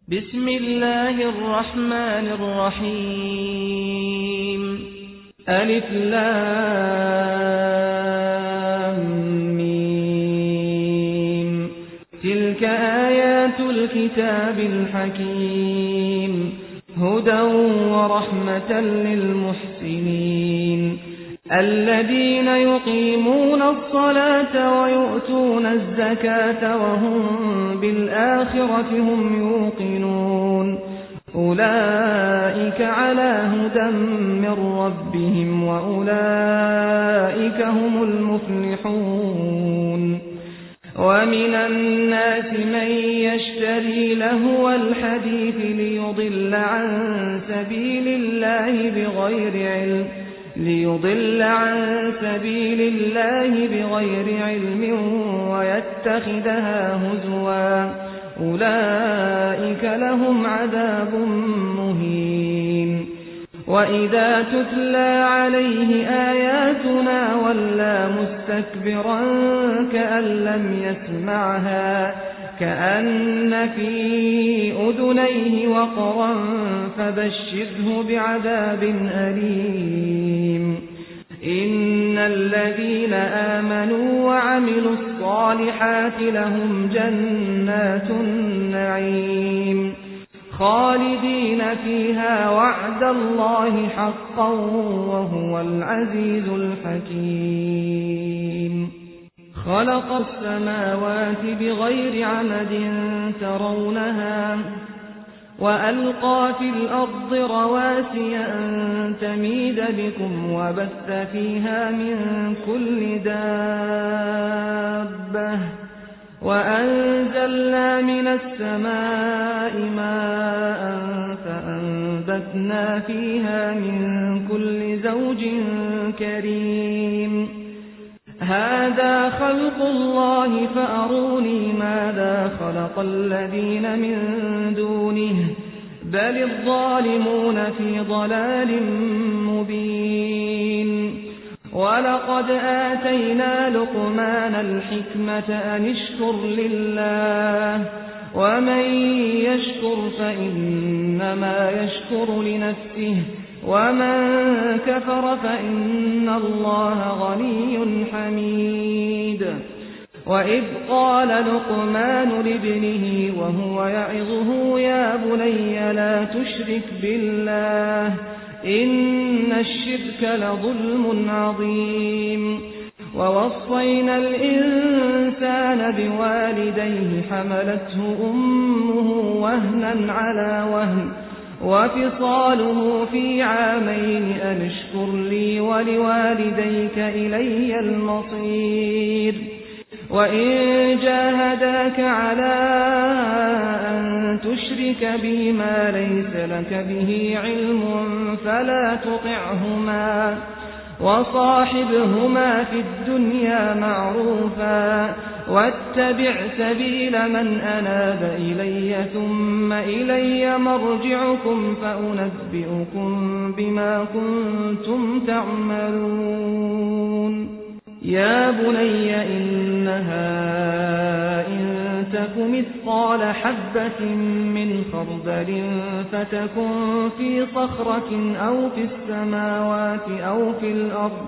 بسم الله الرحمن الرحيم. ألف لام ميم. تلك آيات الكتاب الحكيم، هدى ورحمة للمحسنين الذين يقيمون الصلاة ويؤتون الزكاة وهم بالآخرة هم يوقنون. أولئك على هدى من ربهم وأولئك هم المفلحون. ومن الناس من يشتري لهو الحديث ليضل عن سبيل الله بغير علم ويتخذها هزوا. أولئك لهم عذاب مهين. وإذا تتلى عليه آياتنا ولى مستكبرا كأن لم يسمعها كأن في أذنيه وقرا فبشره بعذاب أليم. إن الذين آمنوا وعملوا الصالحات لهم جنات النعيم خالدين فيها وعد الله حقا وهو العزيز الحكيم. خلق السماوات بغير عمد ترونها وألقى في الأرض رواسي أن تميد بكم وبث فيها من كل دابة وأنزلنا من السماء ماء فأنبتنا فيها من كل زوج كريم. هذا خلق الله فأروني ماذا خلق الذين من دونه بل الظالمون في ضلال مبين. ولقد آتينا لقمان الحكمة أن اشكر لله ومن يشكر فإنما يشكر لنفسه ومن كفر فإن الله غني حميد. وإذ قال لقمان لابنه وهو يعظه يا بني لا تشرك بالله إن الشرك لظلم عظيم. ووصينا الإنسان بوالديه حملته أمه وهنا على وهن وفصاله في عامين أن اشكر لي ولوالديك إلي المصير. وإن جاهداك على أن تشرك بي ما ليس لك به علم فلا تطعهما وصاحبهما في الدنيا معروفا واتبع سبيل من أناب إلي ثم إلي مرجعكم فأنبئكم بما كنتم تعملون. يا بني إنها إن تك مثقال حبة من خردل فتكن في صخرة أو في السماوات أو في الأرض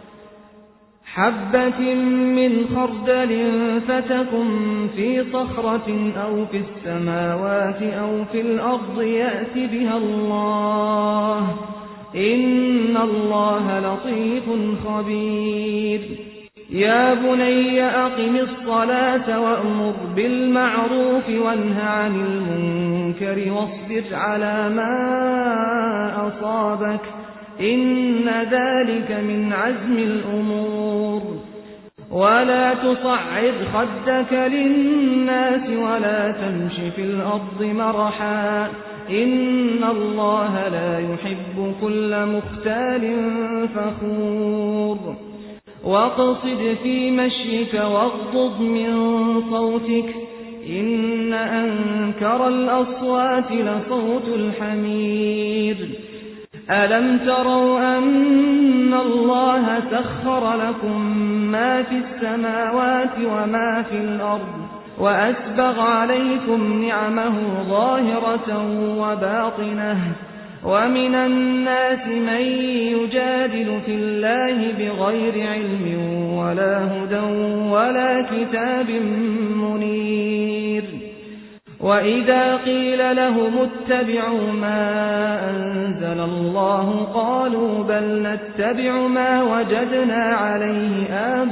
حبة من خردل فتكن في صخرة أو في السماوات أو في الأرض يأت بها الله إن الله لطيف خبير. يا بني أقم الصلاة وأمر بالمعروف وانه عن المنكر واصبر على ما أصابك إن ذلك من عزم الأمور. ولا تصعد خدك للناس ولا تمش في الأرض مرحا إن الله لا يحب كل مختال فخور. واقصد في مشيك واغضض من صوتك إن أنكر الأصوات لصوت الحمير. ألم تروا أن الله سخر لكم ما في السماوات وما في الأرض وأسبغ عليكم نعمه ظاهرة وباطنة ومن الناس من يجادل في الله بغير علم ولا هدى ولا كتاب منير وإذا قيل لهم اتبعوا ما أنزل الله قالوا بل نتبع ما وجدنا عليه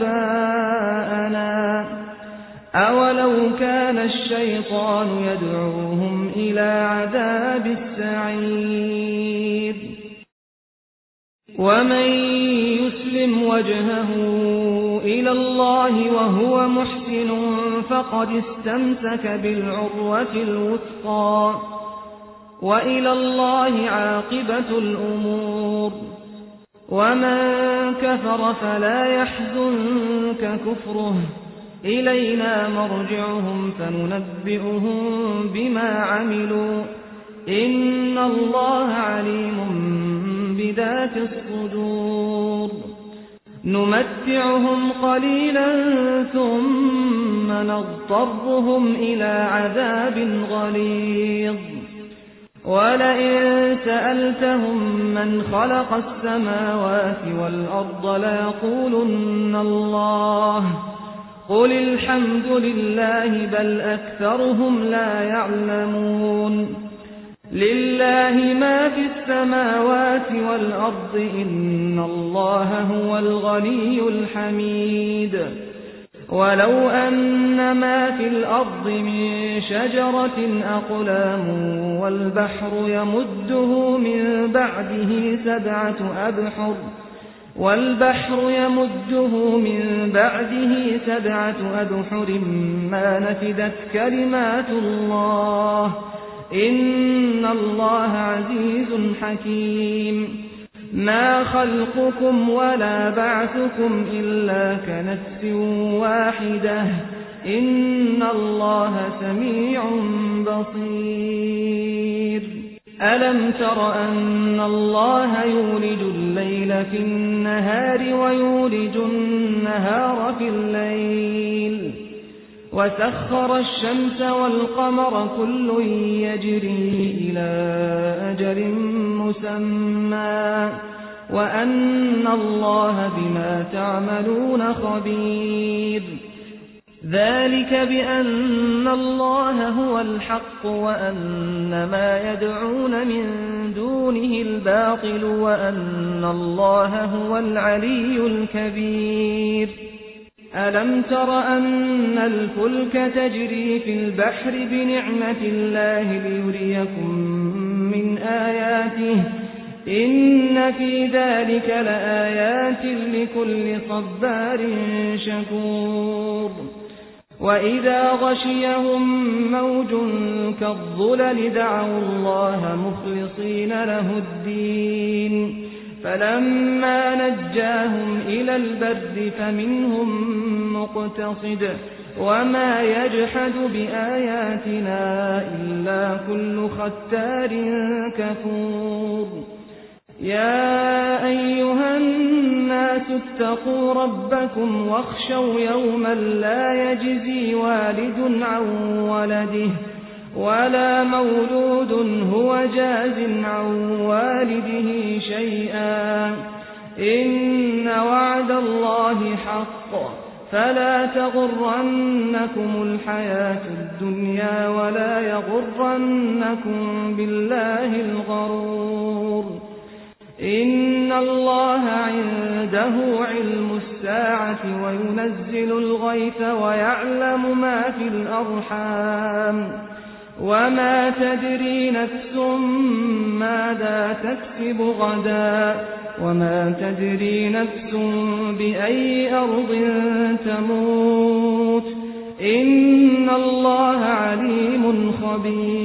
آباءنا أولو كان الشيطان يدعوهم إلى عذاب السعير ومن يسلم وجهه إلى الله وهو محسن فقد استمسك بالعروة الوثقى وإلى الله عاقبة الأمور ومن كفر فلا يحزنك كفره إلينا مرجعهم فننبئهم بما عملوا إن الله عليم بذات الصدور نمتعهم قليلا ثم نضطرهم إلى عذاب غليظ ولئن سألتهم من خلق السماوات والأرض ليقولن الله قل الحمد لله بل أكثرهم لا يعلمون لله ما في السماوات والأرض إن الله هو الغني الحميد ولو أن ما في الأرض من شجرة أقلام والبحر يمده من بعده سبعة أبحر ما نفدت كلمات الله إن الله عزيز حكيم ما خلقكم ولا بعثكم إلا كنفس واحدة إن الله سميع بصير ألم تر أن الله يولج الليل في النهار ويولج النهار في الليل وسخر الشمس والقمر كل يجري إلى أجل مسمى وأن الله بما تعملون خبير ذلك بأن الله هو الحق وأن ما يدعون من دونه الباطل وأن الله هو العلي الكبير ألم تر أن الفلك تجري في البحر بنعمة الله ليريكم من آياته إن في ذلك لآيات لكل صبار شكور وإذا غشيهم موج كالظلل دعوا الله مخلصين له الدين فلما نجاهم إلى البر فمنهم مقتصد وما يجحد بآياتنا إلا كل ختار كفور يا أيها الناس اتقوا ربكم واخشوا يوما لا يجزي والد عن ولده ولا مولود هو جاز عن والده شيئا إن وعد الله حق فلا تغرنكم الحياة الدنيا ولا يغرنكم بالله الغرور إن الله عنده علم الساعة وينزل الغيث ويعلم ما في الأرحام وما تدري نفس ماذا تكسب غدا وما تدري نفس بأي أرض تموت إن الله عليم خبير